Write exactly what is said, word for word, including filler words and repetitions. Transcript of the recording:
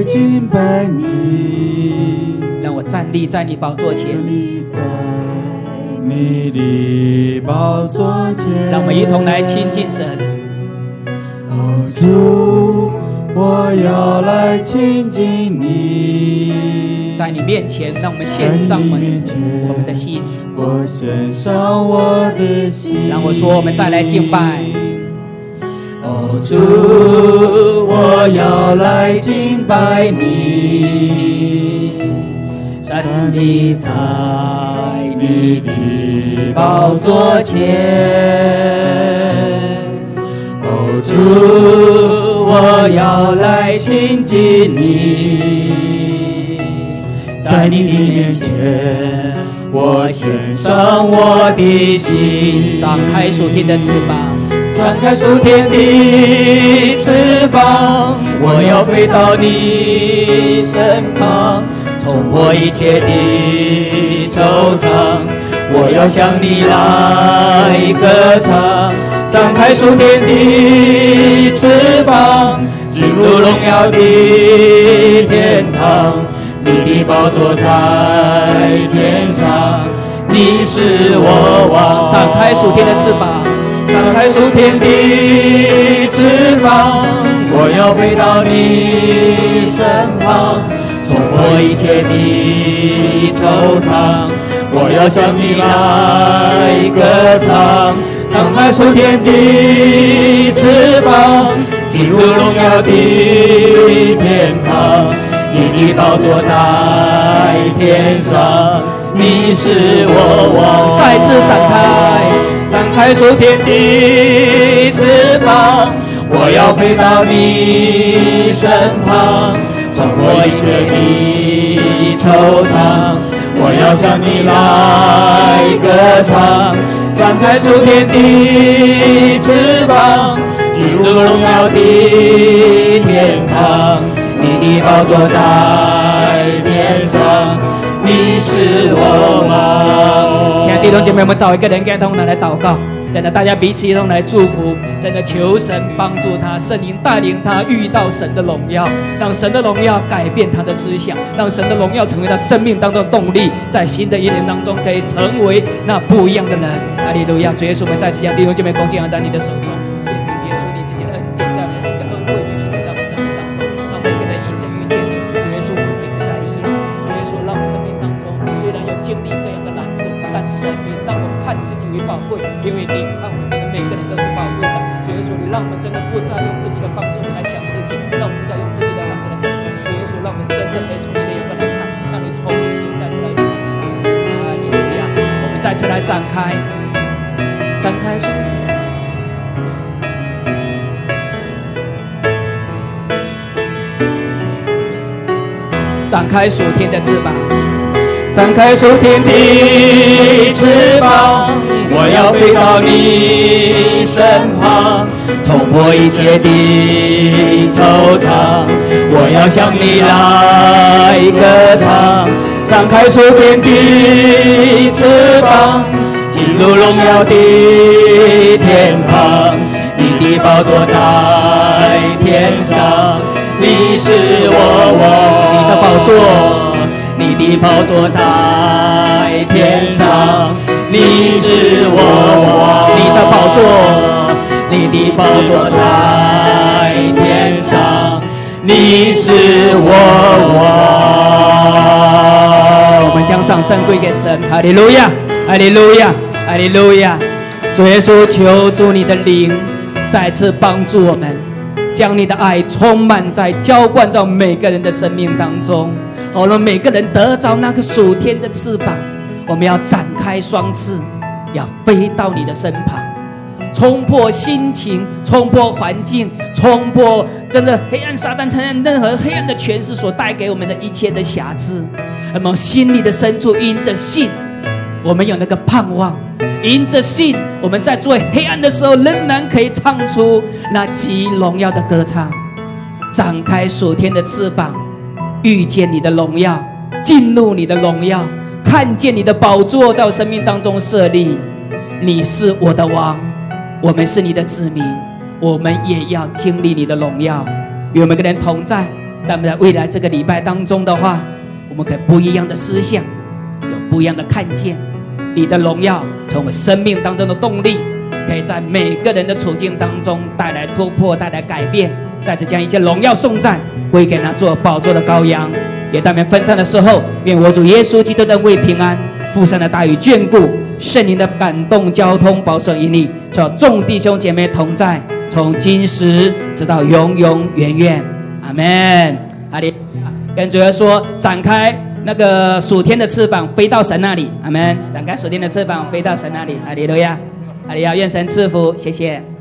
敬拜你， 让我站立在你宝座前， 站立在你的宝座前。 让我们一同来亲近神。 哦，主，我要来亲近你， 在你面前，让我们献上我们我们的心。 我献上我的心。 让我说，我们再来敬拜。 哦，主，我要来敬拜你，站立在你的宝座前。哦，主，我要来亲近你，在你的面前，我献上我的心。 张开属天的翅膀， 张开属天的翅膀，我要飞到你身旁，冲破一切的惆怅，我要向你来歌唱。张开属天的翅膀，进入荣耀的天堂，你的宝座在天上，你是我王。 张开属天的翅膀， 张开属天的翅膀，我要飞到你身旁，冲破一切的惆怅，我要向你来歌唱。张开属天的翅膀，进入荣耀的天堂，你的宝座在天上，你是我王。 再次展开， 张开属天的翅膀，我要飞到你身旁，冲破一切的惆怅，我要向你来歌唱。张开属天的翅膀，进入荣耀的天堂，你的宝座在天上，你是我王。 亲爱的弟兄姐妹，我们找一个人跟他来祷告，真的，大家彼此一同来祝福，真的求神帮助他，圣灵带领他遇到神的荣耀，让神的荣耀改变他的思想，让神的荣耀成为他生命当中的动力，在新的一年当中可以成为那不一样的人。哈利路亚！主耶稣，我们再次将弟兄姐妹恭敬在你的手中，愿主耶稣你自己的恩典在你的恩惠就是临到我们生命当中，让每个人因着遇见你，主耶稣我们并不再一样。主耶稣，让我们生命当中虽然有经历这样的难处，但神你让我看自己为宝贵，因为你看我们真的每个人都是宝贵的。主耶稣，你让我们真的不再用自己的方式来想自己，让我们不再用自己的方式来想自己。主耶稣，让我们真的可以从你的眼光来看，让你重新再次来与我们在。哈利路亚！我们再次来展开，展开说。展开属天的翅膀， 展开属天的翅膀，我要飞到你身旁，冲破一切的惆怅，我要向你来歌唱。展开属天的翅膀，进入荣耀的天堂，你的宝座在天上，你是我王。 你的宝座， 你的宝座在天上，你是我王。 你的宝座， 你的宝座在天上，你是我王。 我们将掌声归给神。哈利路亚，哈利路亚，哈利路亚！主耶稣，求主你的灵再次帮助我们，将你的爱充满在浇灌在每个人的生命当中，好让每个人得着那个属天的翅膀。我们要展开双翅，要飞到你的身旁，冲破心情，冲破环境，冲破真的黑暗撒旦承认任何黑暗的权势所带给我们的一切的瑕疵。那么心里的深处因着信，我们有那个盼望，因着信，我们在最黑暗的时候仍然可以唱出那极荣耀的歌唱。展开属天的翅膀，遇见你的荣耀，进入你的荣耀，看见你的宝座在我生命当中设立。你是我的王，我们是你的子民，我们也要经历你的荣耀。与我们跟人同在， 但我们在未来这个礼拜当中的话，我们可以不一样的思想，有不一样的看见，你的荣耀成为生命当中的动力，可以在每个人的处境当中带来突破，带来改变。再次将一切荣耀颂赞归给那做宝座的羔羊。也当我们分散的时候，愿我主耶稣基督的为平安、父神的大与眷顾、圣灵的感动交通保守引领，叫众弟兄姐妹同在，从今时直到永永远远。阿们。哈利路亚。跟主耶稣说，展开那个属天的翅膀，飞到神那里。阿们。展开属天的翅膀，飞到神那里。哈利路亚。哈利路亚。愿神赐福，谢谢。